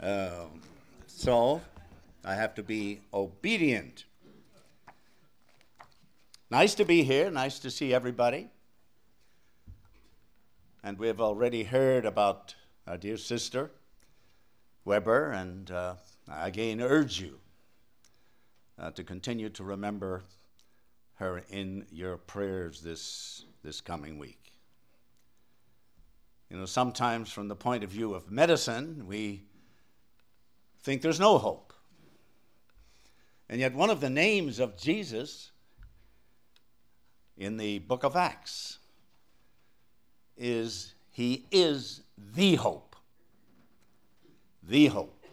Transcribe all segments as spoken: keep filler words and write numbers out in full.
Um, so I have to be obedient. Nice to be here. Nice to see everybody. And we've already heard about our dear sister, Weber, and uh, I again urge you uh, to continue to remember her in your prayers this, this coming week. You know, sometimes from the point of view of medicine, we think there's no hope. And yet one of the names of Jesus in the book of Acts is he is the hope. The hope.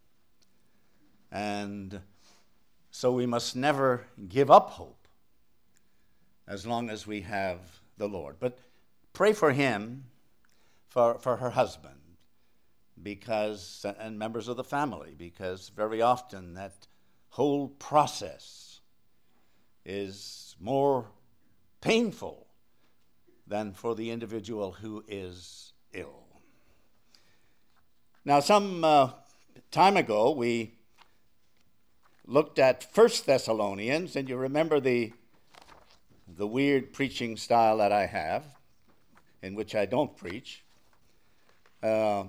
And so we must never give up hope as long as we have the Lord. But pray for him, for, for her husband, because, and members of the family, because very often that whole process is more painful than for the individual who is ill. Now, some uh, time ago, we looked at First Thessalonians, and you remember the, the weird preaching style that I have, in which I don't preach. Uh,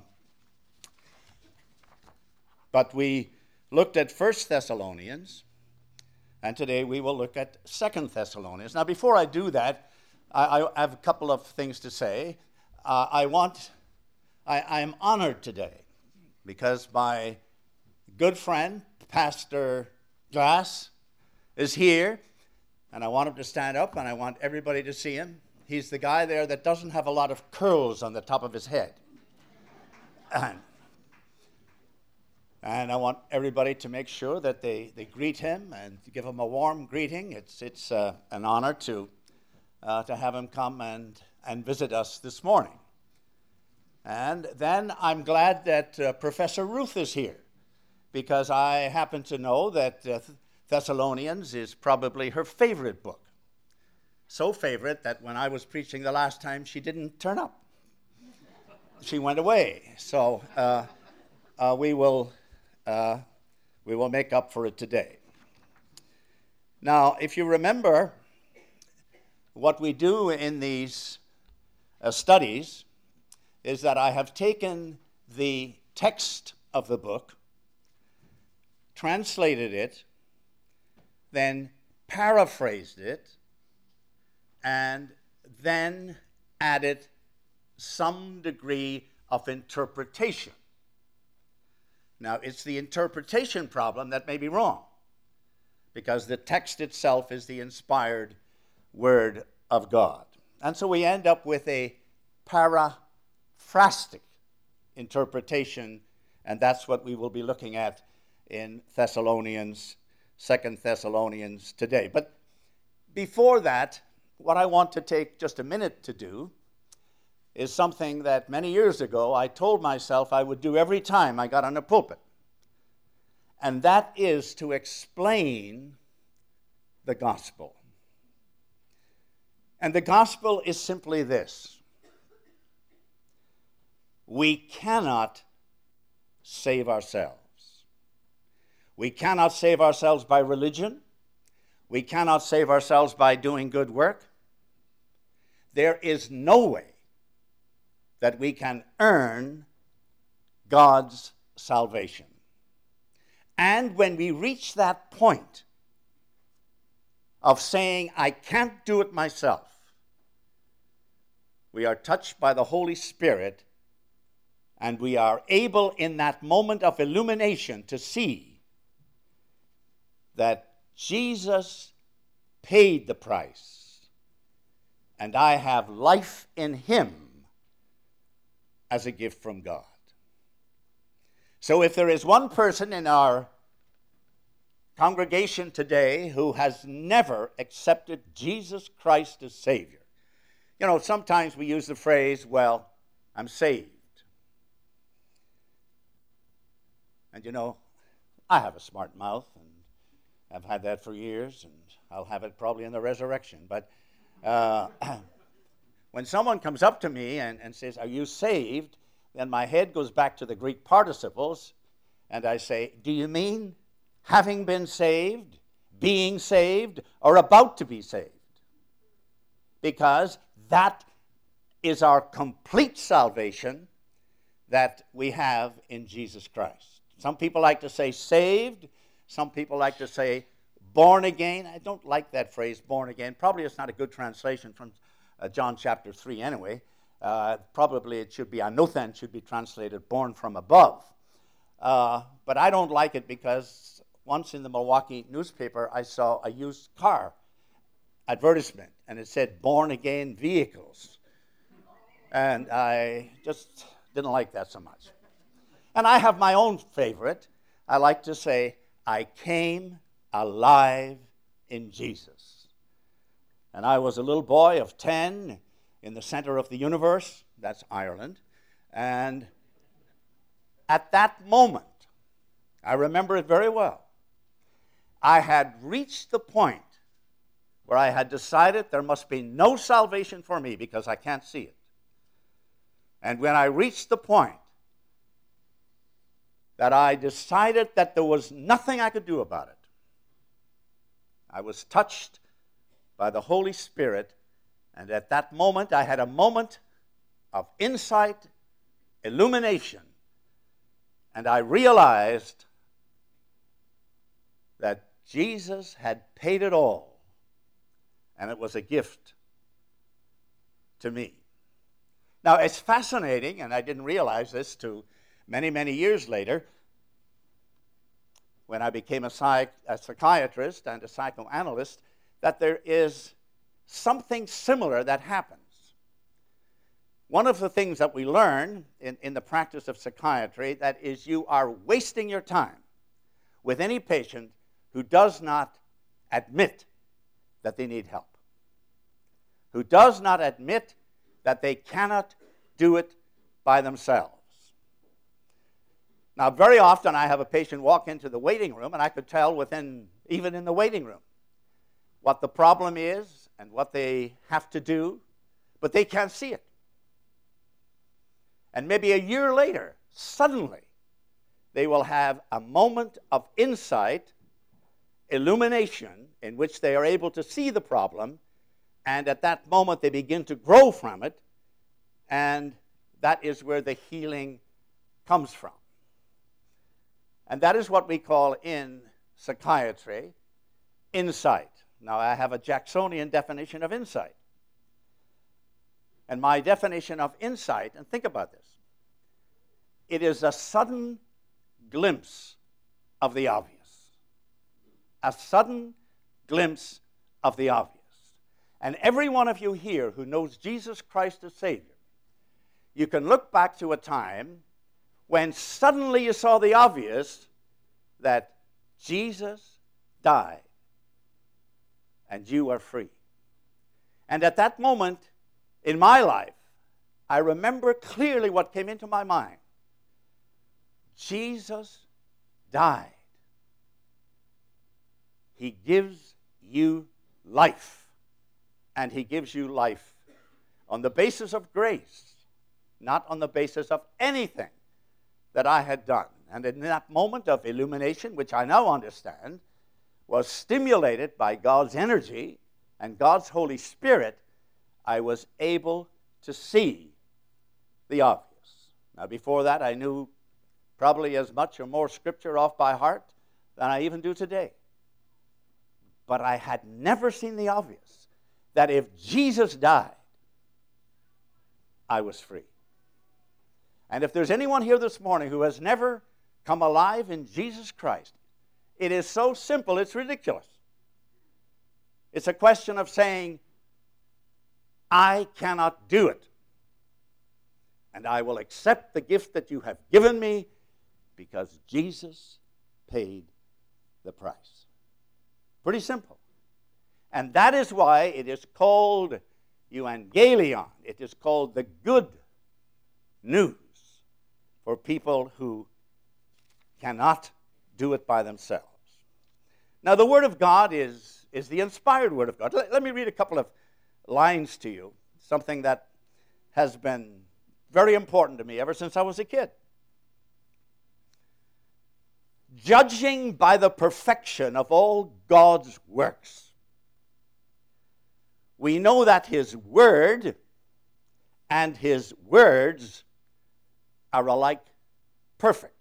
but we looked at First Thessalonians, and today we will look at Second Thessalonians. Now, before I do that, I, I have a couple of things to say. Uh, I want, I, I am honored today because my good friend, Pastor Glass, is here, and I want him to stand up, and I want everybody to see him. He's the guy there that doesn't have a lot of curls on the top of his head. And, and I want everybody to make sure that they, they greet him and give him a warm greeting. It's, it's uh, an honor to Uh, to have him come and, and visit us this morning. And then I'm glad that uh, Professor Ruth is here, because I happen to know that uh, Thessalonians is probably her favorite book. So favorite that when I was preaching the last time, she didn't turn up. She went away. So uh, uh, we will uh, we will make up for it today. Now, if you remember, what we do in these uh, studies is that I have taken the text of the book, translated it, then paraphrased it, and then added some degree of interpretation. Now, it's the interpretation problem that may be wrong, because the text itself is the inspired Word of God. And so we end up with a paraphrastic interpretation, and that's what we will be looking at in Thessalonians, Second Thessalonians today. But before that, what I want to take just a minute to do is something that many years ago I told myself I would do every time I got on a pulpit. And that is to explain the gospel. And the gospel is simply this: we cannot save ourselves. We cannot save ourselves by religion. We cannot save ourselves by doing good work. There is no way that we can earn God's salvation. And when we reach that point of saying, I can't do it myself, we are touched by the Holy Spirit, and we are able in that moment of illumination to see that Jesus paid the price, and I have life in him as a gift from God. So if there is one person in our congregation today who has never accepted Jesus Christ as Savior, you know, sometimes we use the phrase, well, I'm saved. And you know, I have a smart mouth, and I've had that for years, and I'll have it probably in the resurrection. But uh, when someone comes up to me and, and says, are you saved? Then my head goes back to the Greek participles, And I say, do you mean having been saved, being saved, or about to be saved? Because that is our complete salvation that we have in Jesus Christ. Some people like to say saved. Some people like to say born again. I don't like that phrase, born again. Probably it's not a good translation from uh, John chapter three anyway. Uh, probably it should be, anothen should be translated born from above. Uh, but I don't like it because once in the Milwaukee newspaper I saw a used car advertisement and it said born again vehicles. And I just didn't like that so much. And I have my own favorite. I like to say, I came alive in Jesus. And I was a little boy of ten in the center of the universe, that's Ireland. And at that moment, I remember it very well, I had reached the point where I had decided there must be no salvation for me because I can't see it. And when I reached the point that I decided that there was nothing I could do about it, I was touched by the Holy Spirit, and at that moment I had a moment of insight, illumination, and I realized that Jesus had paid it all, and it was a gift to me. Now, it's fascinating, and I didn't realize this till many, many years later, when I became a, psych- a psychiatrist and a psychoanalyst, that there is something similar that happens. One of the things that we learn in, in the practice of psychiatry, that is you are wasting your time with any patient who does not admit that they need help, who does not admit that they cannot do it by themselves. Now, very often I have a patient walk into the waiting room, and I could tell within, even in the waiting room, what the problem is and what they have to do, but they can't see it. And maybe a year later, suddenly, they will have a moment of insight, illumination, in which they are able to see the problem, and at that moment they begin to grow from it, and that is where the healing comes from. And that is what we call in psychiatry insight. Now, I have a Jacksonian definition of insight. And my definition of insight, and think about this, it is a sudden glimpse of the obvious. A sudden glimpse of the obvious. And every one of you here who knows Jesus Christ as Savior, you can look back to a time when suddenly you saw the obvious that Jesus died and you are free. And at that moment in my life, I remember clearly what came into my mind. Jesus died. He gives you life. And he gives you life on the basis of grace, not on the basis of anything that I had done. And in that moment of illumination, which I now understand, was stimulated by God's energy and God's Holy Spirit, I was able to see the obvious. Now, before that, I knew probably as much or more Scripture off by heart than I even do today. But I had never seen the obvious, that if Jesus died, I was free. And if there's anyone here this morning who has never come alive in Jesus Christ, it is so simple, it's ridiculous. It's a question of saying, I cannot do it. And I will accept the gift that you have given me because Jesus paid the price. Pretty simple. And that is why it is called euangelion. It is called the good news for people who cannot do it by themselves. Now, the Word of God is, is the inspired Word of God. Let, let me read a couple of lines to you, something that has been very important to me ever since I was a kid. judging by the perfection of all God's works, we know that his word and his words are alike perfect.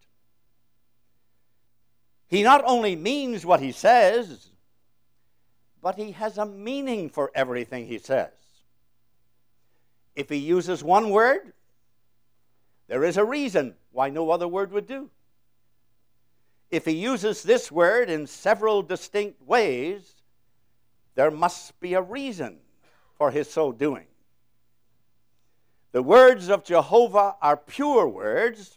He not only means what he says, but he has a meaning for everything he says. If he uses one word, there is a reason why no other word would do. If he uses this word in several distinct ways, there must be a reason for his so doing. The words of Jehovah are pure words,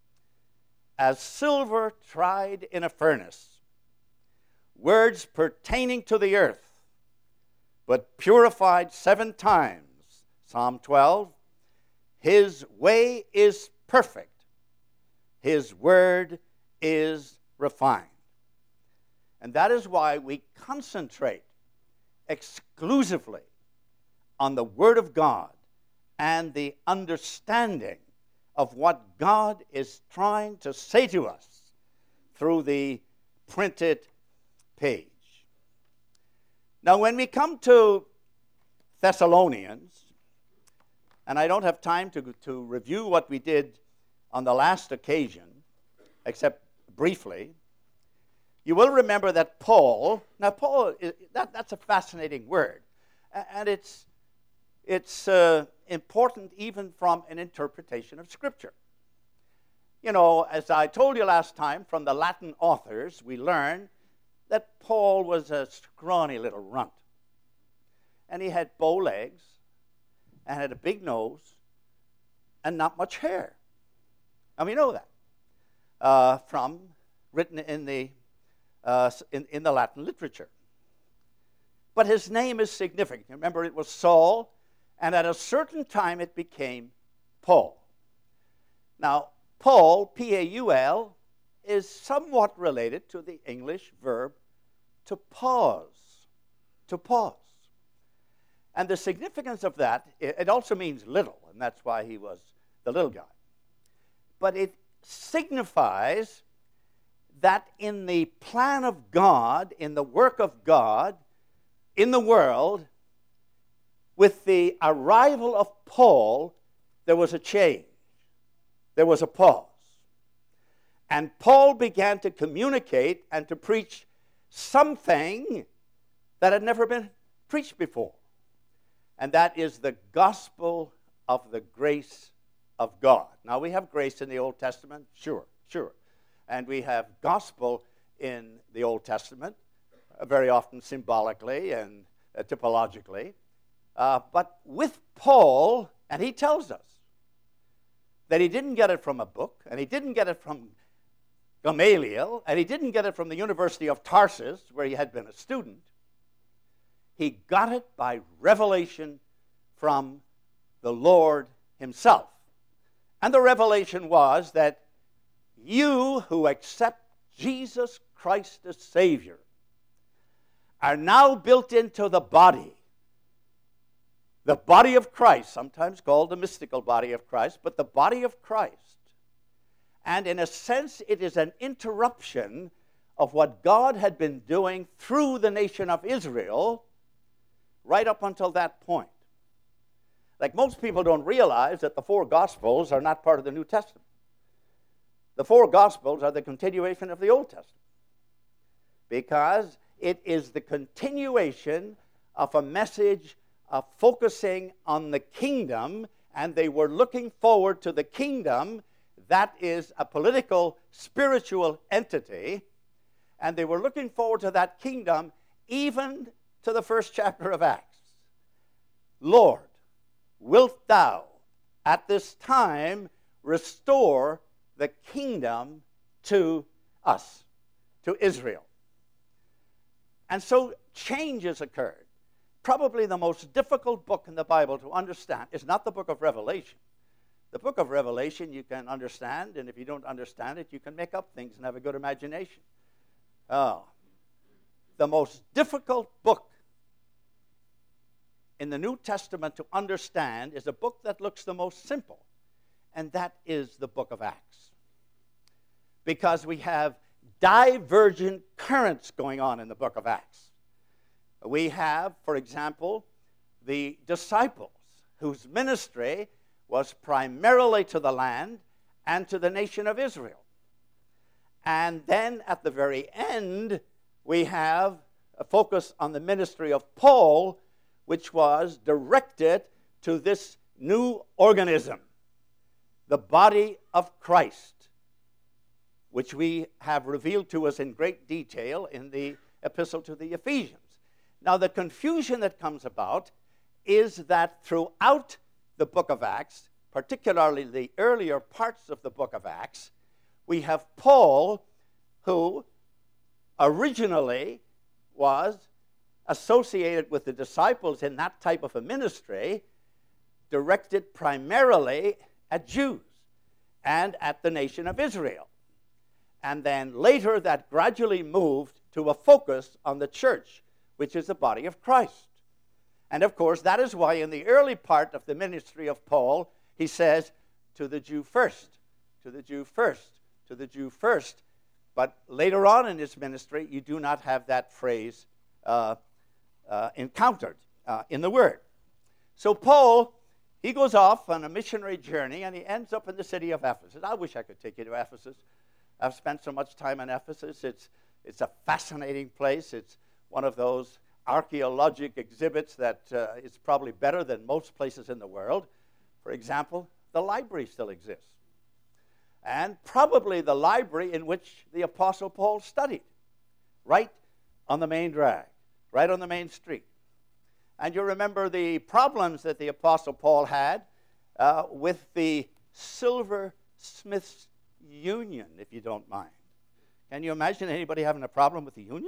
as silver tried in a furnace, words pertaining to the earth, but purified seven times. Psalm twelve, his way is perfect, his word is refined. And that is why we concentrate exclusively on the Word of God and the understanding of what God is trying to say to us through the printed page. Now, when we come to Thessalonians, and I don't have time to, to review what we did on the last occasion, except briefly, you will remember that Paul, now Paul, that, that's a fascinating word, and it's, it's uh, important even from an interpretation of Scripture. You know, as I told you last time, from the Latin authors, we learn that Paul was a scrawny little runt. And he had bow legs, and had a big nose, and not much hair. And we know that uh, from written in the uh, in, in the Latin literature. But his name is significant. Remember, it was Saul, and at a certain time it became Paul. Now, Paul, P A U L, is somewhat related to the English verb to pause, to pause. And the significance of that, it also means little, and that's why he was the little guy. But it signifies that in the plan of God, in the work of God, in the world, with the arrival of Paul, there was a change. There was a pause. And Paul began to communicate and to preach something that had never been preached before. And that is the gospel of the grace of God. Now, we have grace in the Old Testament, sure, sure. And we have gospel in the Old Testament, uh, very often symbolically and uh, typologically. Uh, but with Paul, and he tells us that he didn't get it from a book, and he didn't get it from Gamaliel, and he didn't get it from the University of Tarsus, where he had been a student. He got it by revelation from the Lord himself. And the revelation was that you who accept Jesus Christ as Savior are now built into the body. The body of Christ, sometimes called the mystical body of Christ, but the body of Christ. And in a sense, it is an interruption of what God had been doing through the nation of Israel right up until that point. Like, most people don't realize that the four Gospels are not part of the New Testament. The four Gospels are the continuation of the Old Testament, because it is the continuation of a message of focusing on the kingdom, and they were looking forward to the kingdom that is a political, spiritual entity, and they were looking forward to that kingdom even to the first chapter of Acts. Lord, wilt thou at this time restore the kingdom to us, to Israel? And so changes occurred. Probably the most difficult book in the Bible to understand is not the book of Revelation. The book of Revelation you can understand, and if you don't understand it, you can make up things and have a good imagination. Oh, the most difficult book in the New Testament to understand is a book that looks the most simple, and that is the book of Acts. Because we have divergent currents going on in the book of Acts. We have, for example, the disciples whose ministry was primarily to the land and to the nation of Israel. And then at the very end, we have a focus on the ministry of Paul, which was directed to this new organism, the body of Christ, which we have revealed to us in great detail in the epistle to the Ephesians. Now, the confusion that comes about is that throughout the book of Acts, particularly the earlier parts of the book of Acts, we have Paul, who originally was associated with the disciples in that type of a ministry, directed primarily at Jews and at the nation of Israel. And then later that gradually moved to a focus on the church, which is the body of Christ. And of course, that is why in the early part of the ministry of Paul, he says, to the Jew first, to the Jew first, to the Jew first. But later on in his ministry, you do not have that phrase uh, uh, encountered uh, in the Word. So Paul, he goes off on a missionary journey, and he ends up in the city of Ephesus. I wish I could take you to Ephesus. I've spent so much time in Ephesus. It's, it's a fascinating place. It's one of those archaeologic exhibits that uh, is probably better than most places in the world. For example, the library still exists. And probably the library in which the Apostle Paul studied, right on the main drag, right on the main street. And you remember the problems that the Apostle Paul had uh, with the silversmiths union, if you don't mind. Can you imagine anybody having a problem with the union?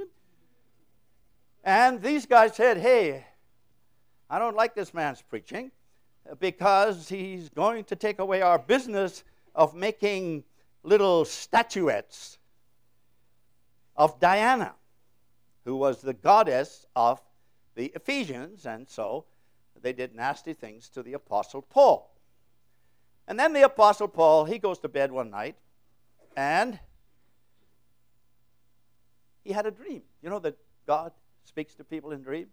And these guys said, hey, I don't like this man's preaching because he's going to take away our business of making little statuettes of Diana, who was the goddess of the Ephesians, and so they did nasty things to the Apostle Paul. And then the Apostle Paul, he goes to bed one night, and he had a dream. You know that God speaks to people in dreams?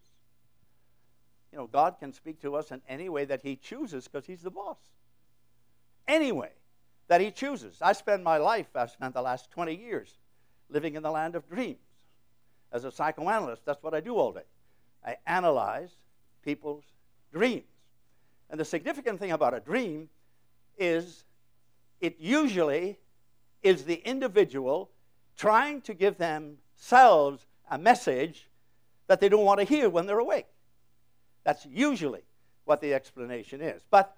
You know, God can speak to us in any way that he chooses because he's the boss. Any way that he chooses. I spend my life, I've spent the last twenty years living in the land of dreams. As a psychoanalyst, that's what I do all day. I analyze people's dreams. And the significant thing about a dream is it usually is the individual trying to give themselves a message that they don't want to hear when they're awake. That's usually what the explanation is. But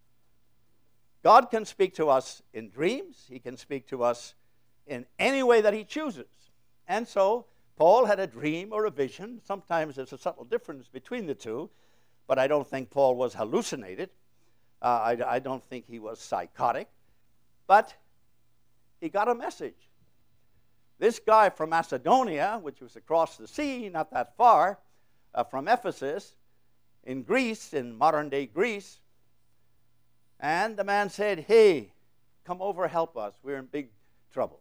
God can speak to us in dreams. He can speak to us in any way that he chooses. And so Paul had a dream or a vision. Sometimes there's a subtle difference between the two, but I don't think Paul was hallucinated. Uh, I, I don't think he was psychotic. But he got a message. This guy from Macedonia, which was across the sea, not that far uh, from Ephesus, in Greece, in modern-day Greece, and the man said, hey, come over, help us. We're in big trouble.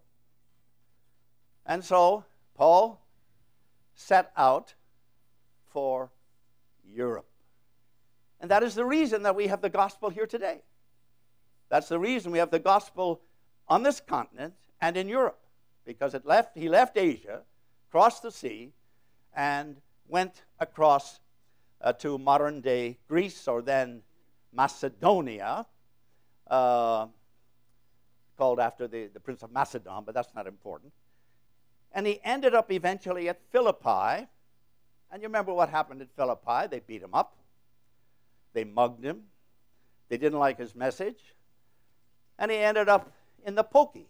And so Paul set out for Europe. And that is the reason that we have the gospel here today. That's the reason we have the gospel on this continent and in Europe. Because it left, he left Asia, crossed the sea, and went across uh, to modern-day Greece, or then Macedonia, uh, called after the, the Prince of Macedon, but that's not important. And he ended up eventually at Philippi. And you remember what happened at Philippi? They beat him up. They mugged him. They didn't like his message. And he ended up in the pokey.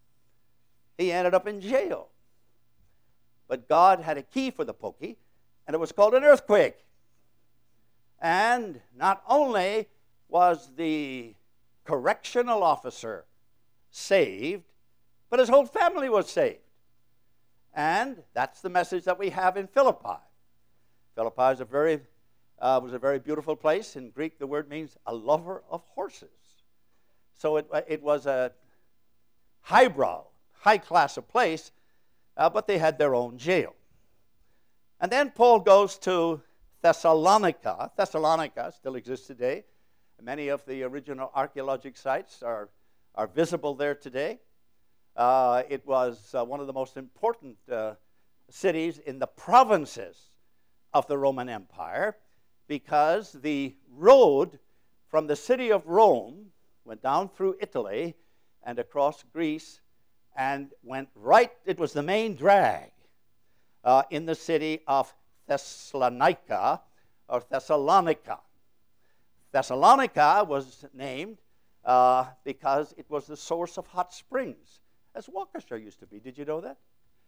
He ended up in jail. But God had a key for the pokey, and it was called an earthquake. And not only was the correctional officer saved, but his whole family was saved. And that's the message that we have in Philippi. Philippi is a very, uh, was a very beautiful place. In Greek, the word means a lover of horses. So it, it was a highbrow, high class of place, uh, but they had their own jail. And then Paul goes to Thessalonica. Thessalonica still exists today. Many of the original archaeologic sites are, are visible there today. Uh, it was uh, one of the most important uh, cities in the provinces of the Roman Empire, because the road from the city of Rome went down through Italy and across Greece and went right, it was the main drag uh, in the city of Thessalonica or Thessalonica. Thessalonica was named uh, because it was the source of hot springs, as Waukesha used to be. Did you know that?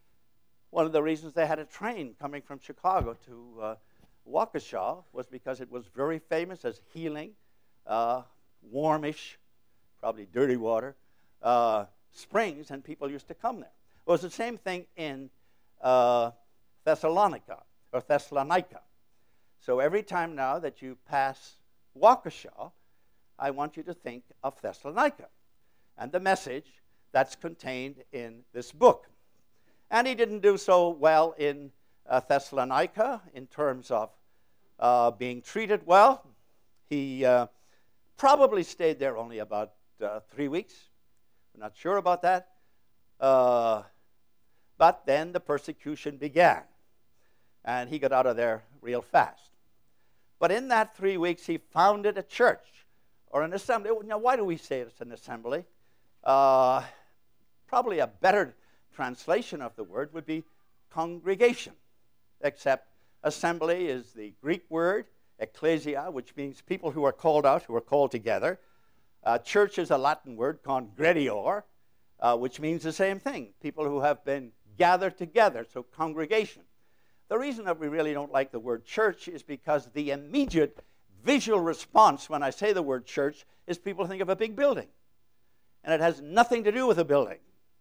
One of the reasons they had a train coming from Chicago to uh, Waukesha was because it was very famous as healing, uh, warmish, probably dirty water, uh, springs, and people used to come there. It was the same thing in uh, Thessalonica, or Thessalonica. So every time now that you pass Waukesha, I want you to think of Thessalonica and the message that's contained in this book. And he didn't do so well in uh, Thessalonica in terms of uh, being treated well. He uh, probably stayed there only about uh, three weeks. We're not sure about that. Uh, but then the persecution began, and he got out of there real fast. But in that three weeks, he founded a church or an assembly. Now, why do we say it's an assembly? Uh, probably a better translation of the word would be congregation, except assembly is the Greek word, ecclesia, which means people who are called out, who are called together. Uh, church is a Latin word, congredior, uh, which means the same thing, people who have been gathered together, so congregation. The reason that we really don't like the word church is because the immediate visual response when I say the word church is people think of a big building. And it has nothing to do with a building.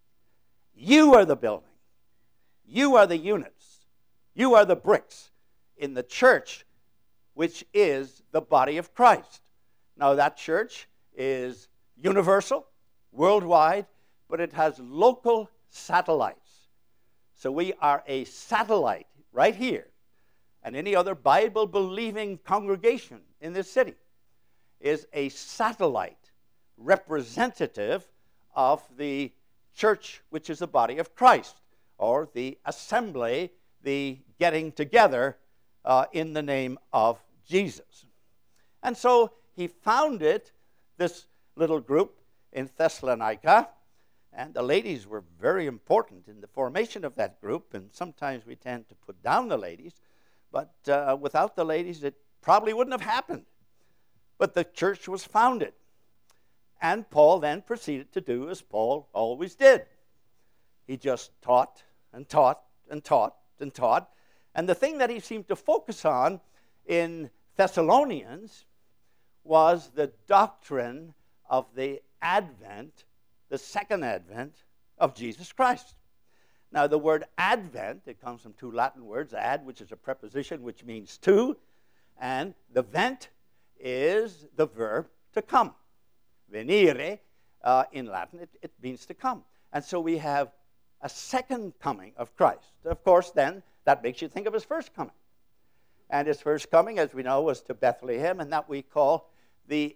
You are the building. You are the units. You are the bricks in the church, which is the body of Christ. Now, that church is universal, worldwide, but it has local satellites. So we are a satellite right here. And any other Bible-believing congregation in this city is a satellite representative of the church, which is the body of Christ, or the assembly, the getting together uh, in the name of Jesus. And so he founded this little group in Thessalonica, and the ladies were very important in the formation of that group, and sometimes we tend to put down the ladies, but uh, without the ladies it probably wouldn't have happened. But the church was founded. And Paul then proceeded to do as Paul always did. He just taught and taught and taught and taught. And the thing that he seemed to focus on in Thessalonians was the doctrine of the advent, the second advent of Jesus Christ. Now, the word advent, it comes from two Latin words, ad, which is a preposition which means to, and the vent is the verb to come. Venire, uh, in Latin, it, it means to come. And so we have a second coming of Christ. Of course, then, that makes you think of his first coming. And his first coming, as we know, was to Bethlehem, and that we call the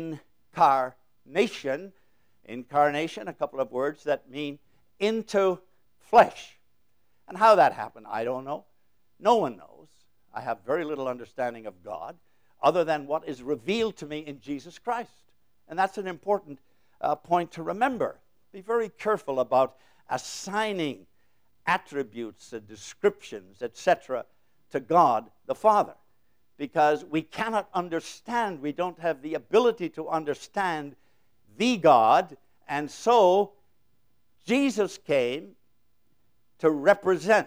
incarnation. Incarnation, a couple of words that mean into flesh. And how that happened, I don't know. No one knows. I have very little understanding of God, other than what is revealed to me in Jesus Christ. And that's an important uh, point to remember. Be very careful about assigning attributes and descriptions, et cetera, to God the Father, because we cannot understand, we don't have the ability to understand the God, and so Jesus came to represent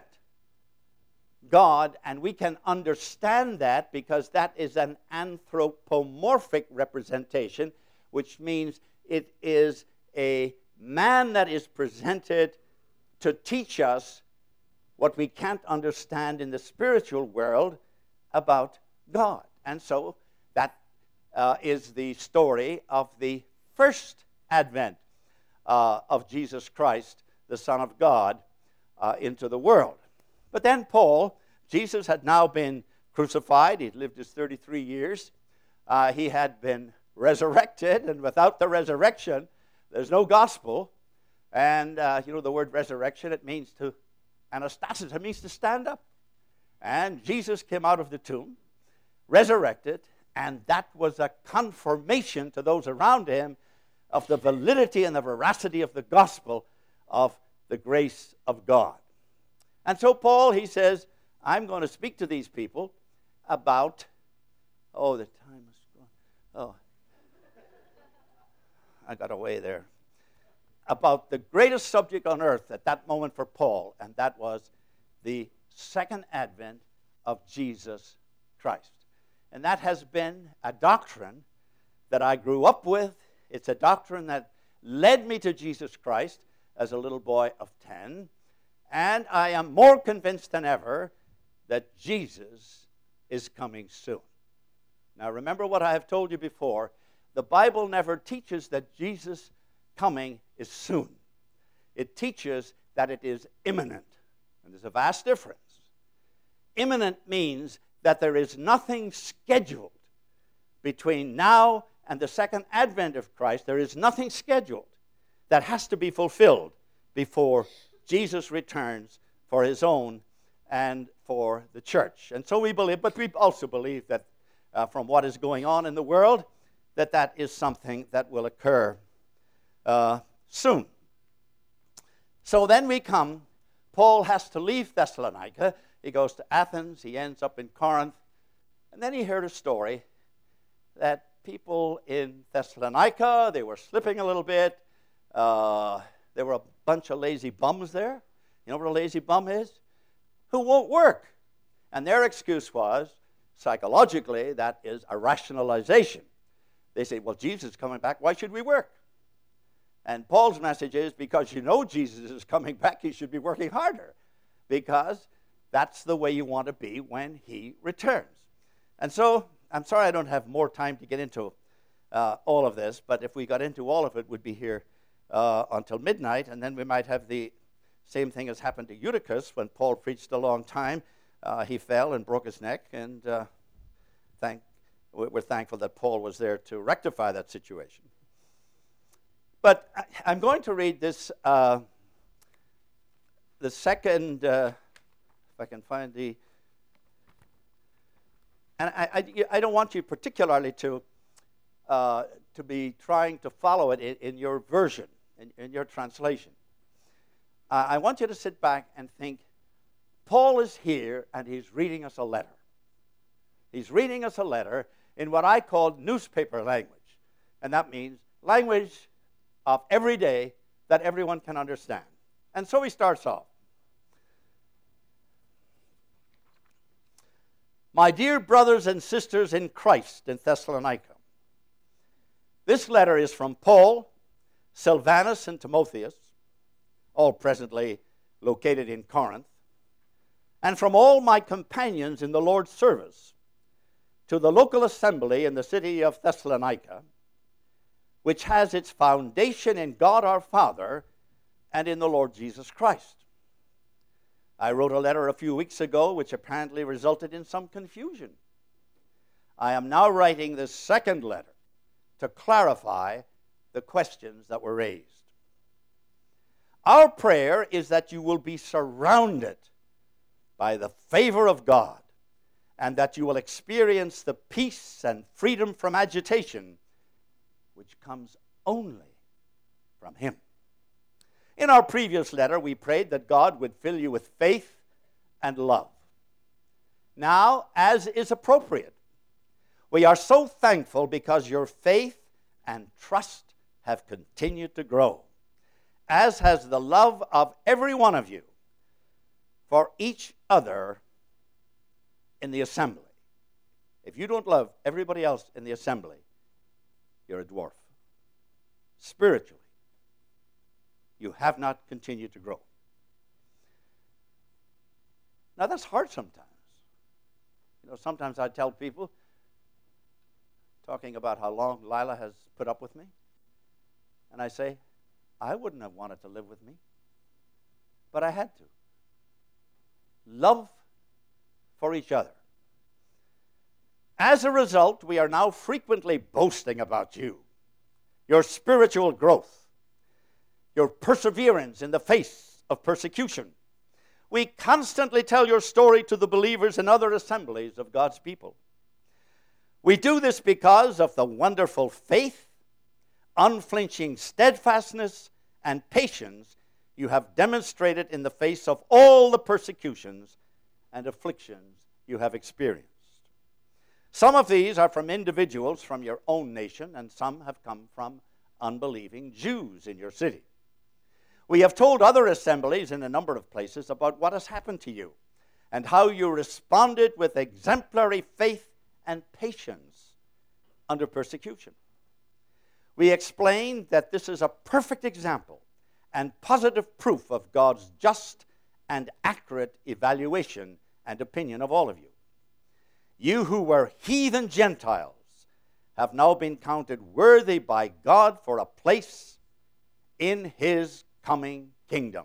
God, and we can understand that because that is an anthropomorphic representation, which means it is a man that is presented to teach us what we can't understand in the spiritual world about God. And so that uh, is the story of the first advent uh, of Jesus Christ, the Son of God, uh, into the world. But then Paul, Jesus had now been crucified. He'd lived his thirty-three years. Uh, he had been resurrected, and without the resurrection, there's no gospel. And, uh, you know, the word resurrection, it means to, anastasis, it means to stand up. And Jesus came out of the tomb, resurrected, and that was a confirmation to those around him of the validity and the veracity of the gospel of the grace of God. And so Paul, he says, I'm going to speak to these people about, oh, the time is gone. Oh, I got away there. About the greatest subject on earth at that moment for Paul, and that was the second advent of Jesus Christ. And that has been a doctrine that I grew up with. It's a doctrine that led me to Jesus Christ as a little boy of ten. And I am more convinced than ever that Jesus is coming soon. Now remember what I have told you before. The Bible never teaches that Jesus coming is soon. It teaches that it is imminent. And there's a vast difference. Imminent means that there is nothing scheduled between now and the second advent of Christ. There is nothing scheduled that has to be fulfilled before Jesus returns for his own and for the church. And so we believe, but we also believe that uh, from what is going on in the world, that that is something that will occur uh, soon. So then we come, Paul has to leave Thessalonica. He goes to Athens. He ends up in Corinth. And then he heard a story that people in Thessalonica, they were slipping a little bit. Uh, there were a bunch of lazy bums there. You know what a lazy bum is? Who won't work. And their excuse was, psychologically, that is a rationalization. They say, well, Jesus is coming back. Why should we work? And Paul's message is, because you know Jesus is coming back, you should be working harder. Because that's the way you want to be when he returns. And so, I'm sorry I don't have more time to get into uh, all of this, but if we got into all of it, we'd be here uh, until midnight, and then we might have the same thing as happened to Eutychus when Paul preached a long time. Uh, he fell and broke his neck, and uh, thank, we're thankful that Paul was there to rectify that situation. But I, I'm going to read this, uh, the second... Uh, If I can find the, and I, I, I don't want you particularly to uh, to be trying to follow it in, in your version, in, in your translation. Uh, I want you to sit back and think, Paul is here and he's reading us a letter. He's reading us a letter in what I call newspaper language. And that means language of every day that everyone can understand. And so he starts off. My dear brothers and sisters in Christ in Thessalonica, this letter is from Paul, Silvanus, and Timotheus, all presently located in Corinth, and from all my companions in the Lord's service, to the local assembly in the city of Thessalonica, which has its foundation in God our Father and in the Lord Jesus Christ. I wrote a letter a few weeks ago which apparently resulted in some confusion. I am now writing this second letter to clarify the questions that were raised. Our prayer is that you will be surrounded by the favor of God and that you will experience the peace and freedom from agitation which comes only from Him. In our previous letter, we prayed that God would fill you with faith and love. Now, as is appropriate, we are so thankful because your faith and trust have continued to grow, as has the love of every one of you for each other in the assembly. If you don't love everybody else in the assembly, you're a dwarf. Spiritually, you have not continued to grow. Now, that's hard sometimes. You know, sometimes I tell people, talking about how long Lila has put up with me, and I say, I wouldn't have wanted to live with me, but I had to. love for each other. As a result, we are now frequently boasting about you, your spiritual growth, your perseverance in the face of persecution. We constantly tell your story to the believers in other assemblies of God's people. We do this because of the wonderful faith, unflinching steadfastness, and patience you have demonstrated in the face of all the persecutions and afflictions you have experienced. Some of these are from individuals from your own nation, and some have come from unbelieving Jews in your city. We have told other assemblies in a number of places about what has happened to you and how you responded with exemplary faith and patience under persecution. We explained that this is a perfect example and positive proof of God's just and accurate evaluation and opinion of all of you. You who were heathen Gentiles have now been counted worthy by God for a place in His coming kingdom.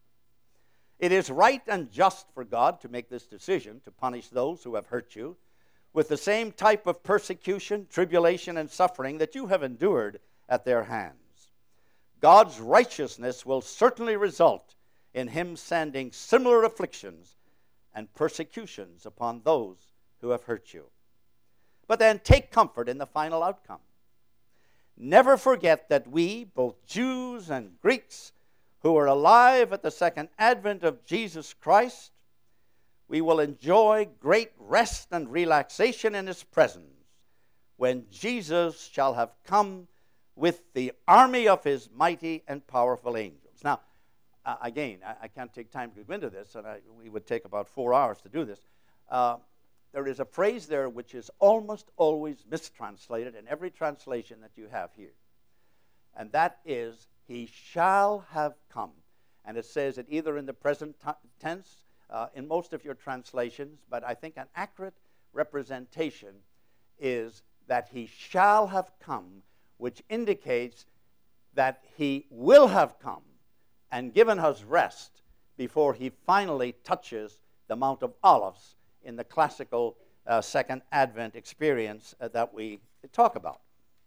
It is right and just for God to make this decision to punish those who have hurt you with the same type of persecution, tribulation, and suffering that you have endured at their hands. God's righteousness will certainly result in Him sending similar afflictions and persecutions upon those who have hurt you. But then take comfort in the final outcome. Never forget that we, both Jews and Greeks, who are alive at the second advent of Jesus Christ, we will enjoy great rest and relaxation in His presence when Jesus shall have come with the army of His mighty and powerful angels. Now, uh, again, I, I can't take time to go into this, and I, we would take about four hours to do this. Uh, there is a phrase there which is almost always mistranslated in every translation that you have here. And that is, He shall have come. And it says it either in the present t- tense, uh, in most of your translations, but I think an accurate representation is that He shall have come, which indicates that He will have come and given us rest before He finally touches the Mount of Olives in the classical uh, Second Advent experience uh, that we talk about.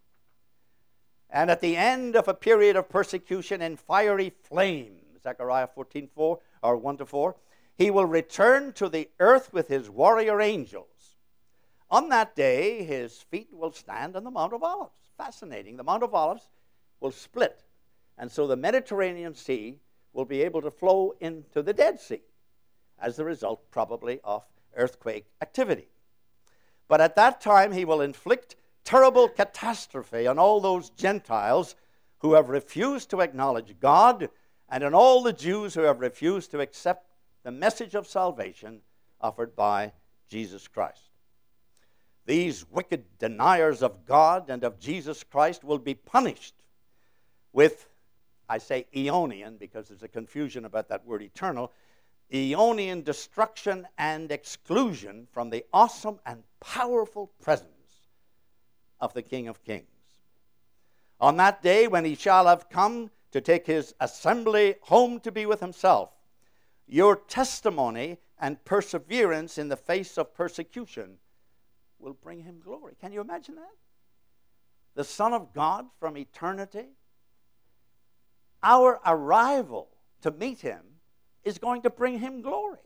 And at the end of a period of persecution in fiery flame, Zechariah fourteen four, or one to four, He will return to the earth with His warrior angels. On that day, His feet will stand on the Mount of Olives. Fascinating. The Mount of Olives will split, and so the Mediterranean Sea will be able to flow into the Dead Sea as the result, probably, of earthquake activity. But at that time, He will inflict terrible catastrophe on all those Gentiles who have refused to acknowledge God, and on all the Jews who have refused to accept the message of salvation offered by Jesus Christ. These wicked deniers of God and of Jesus Christ will be punished with, I say Aeonian because there's a confusion about that word eternal, Aeonian destruction and exclusion from the awesome and powerful presence of the King of Kings. On that day when He shall have come to take His assembly home to be with Himself, your testimony and perseverance in the face of persecution will bring Him glory. Can you imagine that? The Son of God from eternity, our arrival to meet Him is going to bring Him glory.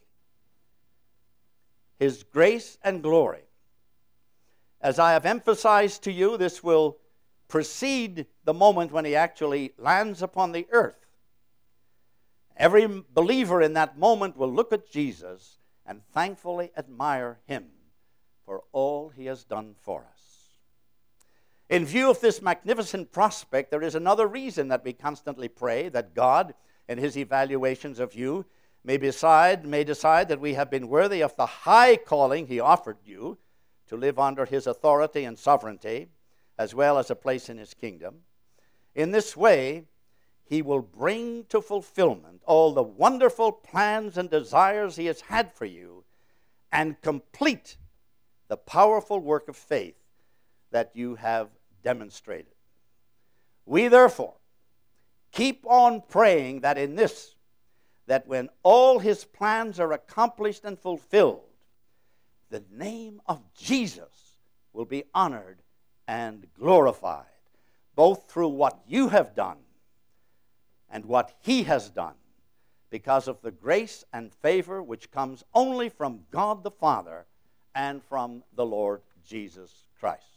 His grace and glory. As I have emphasized to you, this will precede the moment when He actually lands upon the earth. Every believer in that moment will look at Jesus and thankfully admire Him for all He has done for us. In view of this magnificent prospect, there is another reason that we constantly pray that God, in His evaluations of you, may decide, may decide that we have been worthy of the high calling He offered you to live under His authority and sovereignty, as well as a place in His kingdom. In this way, He will bring to fulfillment all the wonderful plans and desires He has had for you and complete the powerful work of faith that you have demonstrated. We therefore keep on praying that in this, that when all his plans are accomplished and fulfilled, the name of Jesus will be honored and glorified, both through what you have done and what he has done, because of the grace and favor which comes only from God the Father and from the Lord Jesus Christ.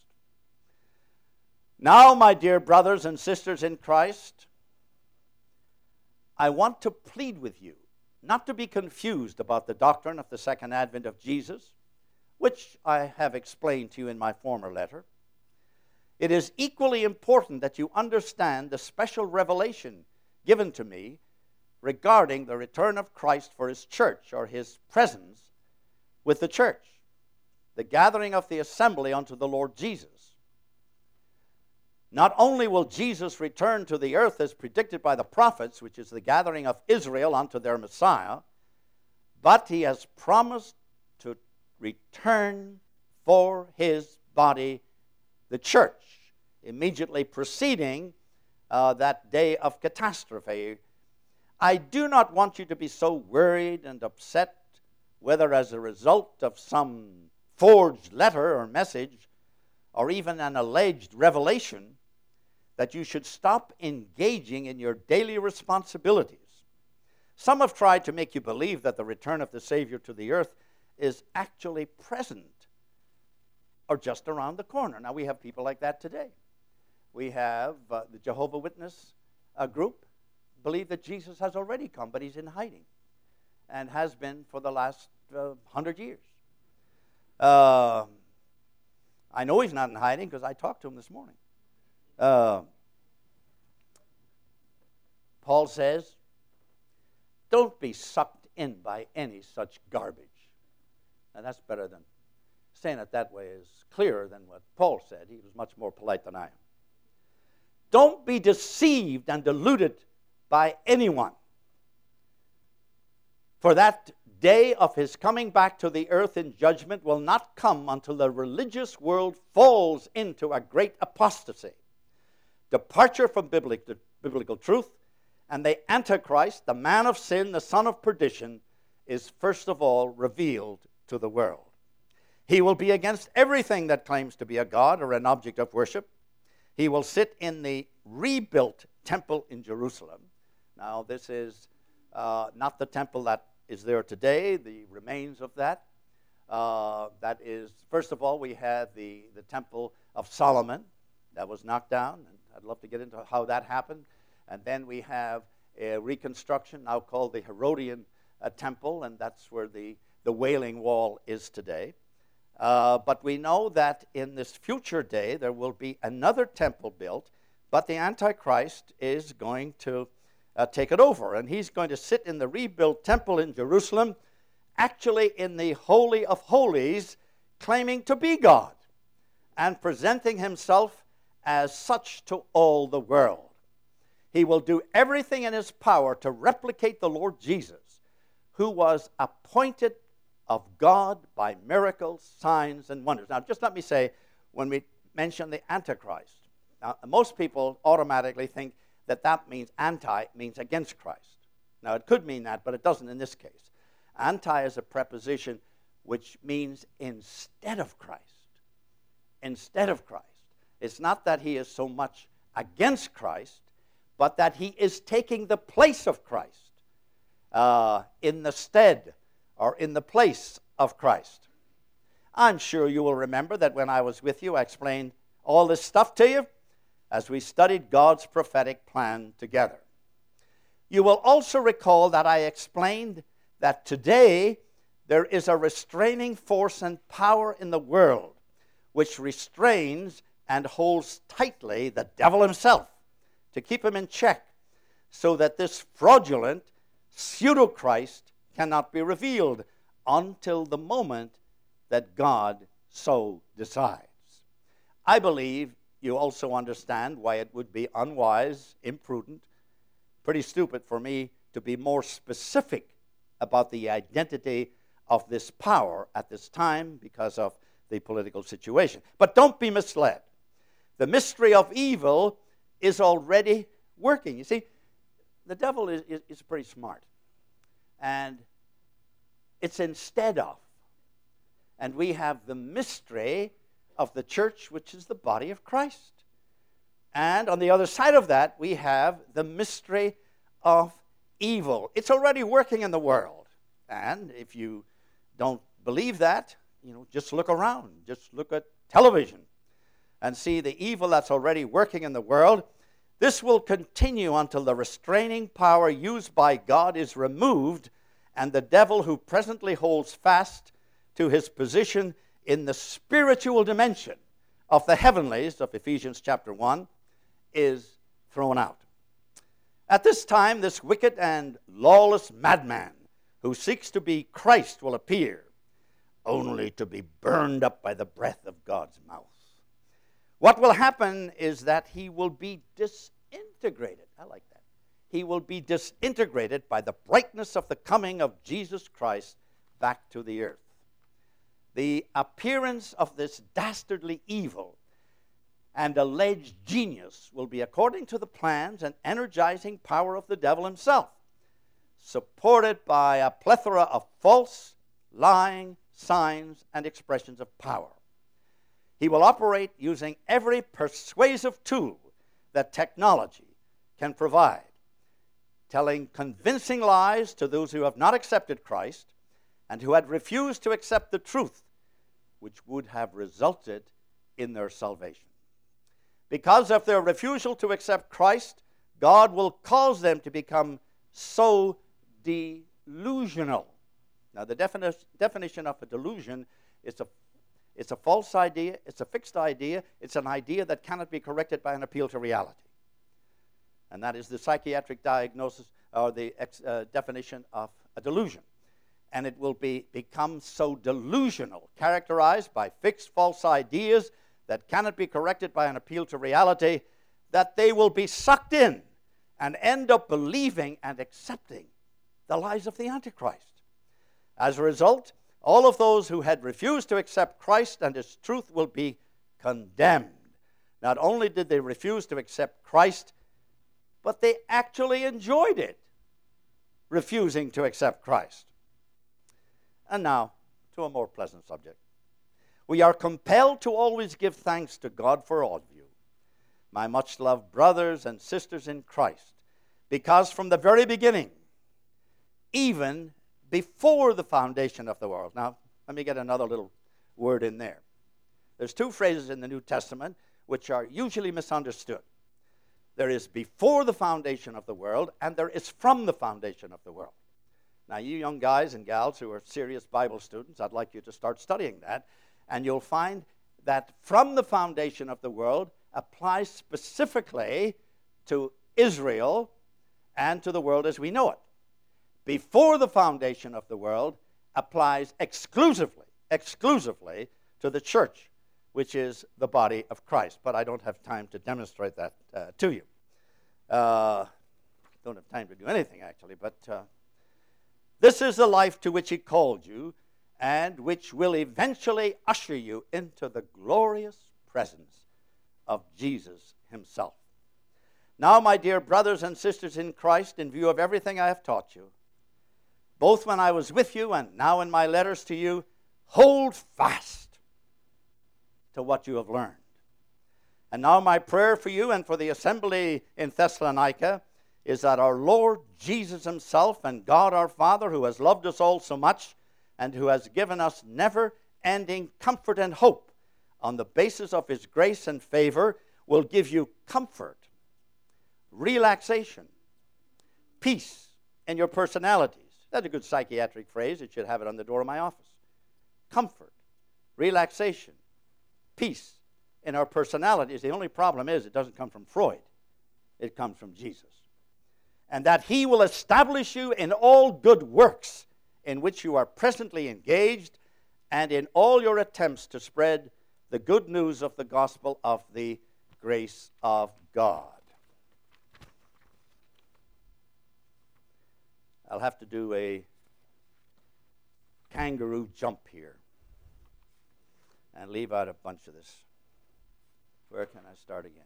Now, my dear brothers and sisters in Christ, I want to plead with you not to be confused about the doctrine of the second advent of Jesus, which I have explained to you in my former letter. It is equally important that you understand the special revelation given to me regarding the return of Christ for his church, or his presence with the church, the gathering of the assembly unto the Lord Jesus. Not only will Jesus return to the earth as predicted by the prophets, which is the gathering of Israel unto their Messiah, but he has promised to return for his body, the church, immediately preceding uh, that day of catastrophe. I do not want you to be so worried and upset, whether as a result of some forged letter or message, or even an alleged revelation, that you should stop engaging in your daily responsibilities. Some have tried to make you believe that the return of the Savior to the earth is actually present or just around the corner. Now, we have people like that today. We have uh, the Jehovah's Witness uh, group believe that Jesus has already come, but he's in hiding and has been for the last uh, hundred years. Uh, I know he's not in hiding because I talked to him this morning. Uh, Paul says, don't be sucked in by any such garbage. Now that's better than saying it that way, is clearer than what Paul said. He was much more polite than I am. Don't be deceived and deluded by anyone. For that day of his coming back to the earth in judgment will not come until the religious world falls into a great apostasy, departure from biblical, biblical truth, and the Antichrist, the man of sin, the son of perdition, is first of all revealed to the world. He will be against everything that claims to be a god or an object of worship. He will sit in the rebuilt temple in Jerusalem. Now, this is uh, not the temple that is there today, the remains of that. Uh, that is, first of all, we had the, the temple of Solomon that was knocked down, and I'd love to get into how that happened. And then we have a reconstruction now called the Herodian uh, temple, and that's where the, the Wailing Wall is today. Uh, but we know that in this future day there will be another temple built, but the Antichrist is going to uh, take it over. And he's going to sit in the rebuilt temple in Jerusalem, actually in the Holy of Holies, claiming to be God and presenting himself as such to all the world. He will do everything in his power to replicate the Lord Jesus, who was appointed of God by miracles, signs, and wonders. Now, just let me say, when we mention the Antichrist, now, most people automatically think that that means anti, means against Christ. Now, it could mean that, but it doesn't in this case. Anti is a preposition which means instead of Christ. Instead of Christ. It's not that he is so much against Christ, but that he is taking the place of Christ, uh, in the stead or in the place of Christ. I'm sure you will remember that when I was with you, I explained all this stuff to you as we studied God's prophetic plan together. You will also recall that I explained that today there is a restraining force and power in the world which restrains and holds tightly the devil himself to keep him in check, so that this fraudulent pseudo-Christ cannot be revealed until the moment that God so decides. I believe you also understand why it would be unwise, imprudent, pretty stupid for me to be more specific about the identity of this power at this time because of the political situation. But don't be misled. The mystery of evil is already working. You see, the devil is, is, is pretty smart. and it's instead of. And we have the mystery of the church, which is the body of Christ. And on the other side of that, we have the mystery of evil. It's already working in the world. And if you don't believe that, you know, just look around. Just look at television and see the evil that's already working in the world. This will continue until the restraining power used by God is removed and the devil, who presently holds fast to his position in the spiritual dimension of the heavenlies of Ephesians chapter one, is thrown out. At this time, this wicked and lawless madman who seeks to be Christ will appear, only to be burned up by the breath of God's mouth. What will happen is that he will be disintegrated. I like that. He will be disintegrated by the brightness of the coming of Jesus Christ back to the earth. The appearance of this dastardly evil and alleged genius will be according to the plans and energizing power of the devil himself, supported by a plethora of false, lying signs and expressions of power. He will operate using every persuasive tool that technology can provide, telling convincing lies to those who have not accepted Christ and who had refused to accept the truth, which would have resulted in their salvation. Because of their refusal to accept Christ, God will cause them to become so delusional. Now, the defini- definition of a delusion is a, it's a false idea, it's a fixed idea, it's an idea that cannot be corrected by an appeal to reality. And that is the psychiatric diagnosis or the ex, uh, definition of a delusion. And it will be become so delusional, characterized by fixed false ideas that cannot be corrected by an appeal to reality, that they will be sucked in and end up believing and accepting the lies of the Antichrist. As a result, all of those who had refused to accept Christ and his truth will be condemned. Not only did they refuse to accept Christ, but they actually enjoyed it, refusing to accept Christ. And now, to a more pleasant subject. We are compelled to always give thanks to God for all of you, my much-loved brothers and sisters in Christ, because from the very beginning, even before the foundation of the world. Now, let me get another little word in there. There's two phrases in the New Testament which are usually misunderstood. There is before the foundation of the world, and there is from the foundation of the world. Now, you young guys and gals who are serious Bible students, I'd like you to start studying that, and you'll find that from the foundation of the world applies specifically to Israel and to the world as we know it. Before the foundation of the world applies exclusively, exclusively to the church, which is the body of Christ. But I don't have time to demonstrate that uh, to you. Uh, don't have time to do anything, actually, but uh, this is the life to which he called you and which will eventually usher you into the glorious presence of Jesus himself. Now, my dear brothers and sisters in Christ, in view of everything I have taught you, both when I was with you and now in my letters to you, hold fast to what you have learned. And now my prayer for you and for the assembly in Thessalonica is that our Lord Jesus himself and God our Father, who has loved us all so much and who has given us never-ending comfort and hope on the basis of his grace and favor, will give you comfort, relaxation, peace in your personalities. That's a good psychiatric phrase. It should have it on the door of my office. Comfort, relaxation, peace in our personalities. The only problem is it doesn't come from Freud. It comes from Jesus. And that he will establish you in all good works in which you are presently engaged, and in all your attempts to spread the good news of the gospel of the grace of God. I'll have to do a kangaroo jump here and leave out a bunch of this. Where can I start again?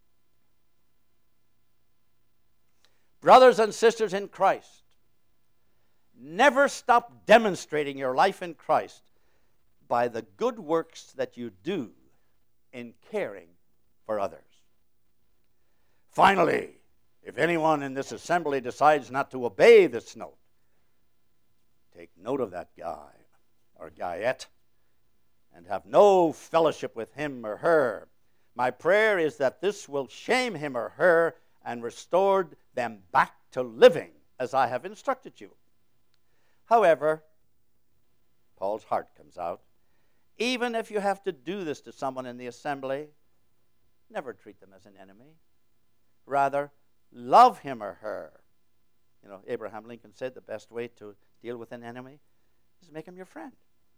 Brothers and sisters in Christ, Never stop demonstrating your life in Christ by the good works that you do in caring for others. Finally, if anyone in this assembly decides not to obey this note, take note of that guy or guyette and have no fellowship with him or her. My prayer is that this will shame him or her and restore them back to living as I have instructed you. However, Paul's heart comes out. Even if you have to do this to someone in the assembly, never treat them as an enemy. Rather, love him or her. You know, Abraham Lincoln said the best way to deal with an enemy is make him your friend.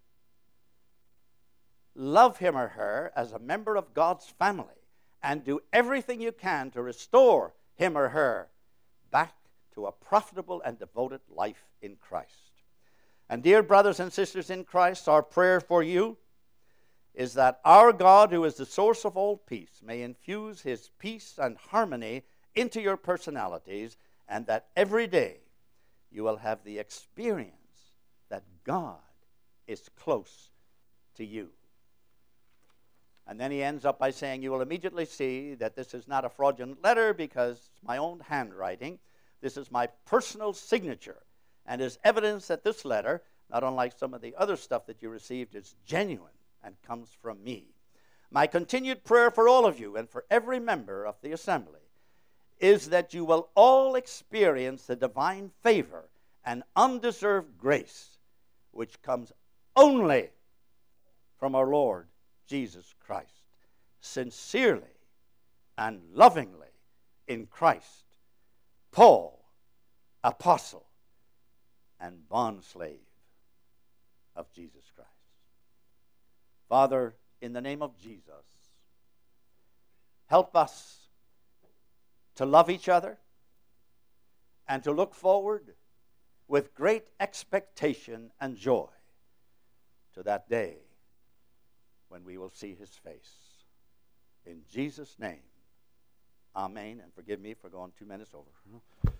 Love him or her as a member of God's family and do everything you can to restore him or her back to a profitable and devoted life in Christ. And dear brothers and sisters in Christ, our prayer for you is that our God, who is the source of all peace, may infuse his peace and harmony into your personalities, and that every day you will have the experience that God is close to you. And then he ends up by saying, you will immediately see that this is not a fraudulent letter because it's my own handwriting. This is my personal signature, and is evidence that this letter, not unlike some of the other stuff that you received, is genuine and comes from me. My continued prayer for all of you and for every member of the assembly is that you will all experience the divine favor and undeserved grace which comes only from our Lord Jesus Christ, sincerely and lovingly in Christ, Paul, apostle and bondslave of Jesus Christ. Father, in the name of Jesus, help us to love each other and to look forward with great expectation and joy to that day when we will see his face. In Jesus' name, amen. And forgive me for going two minutes over.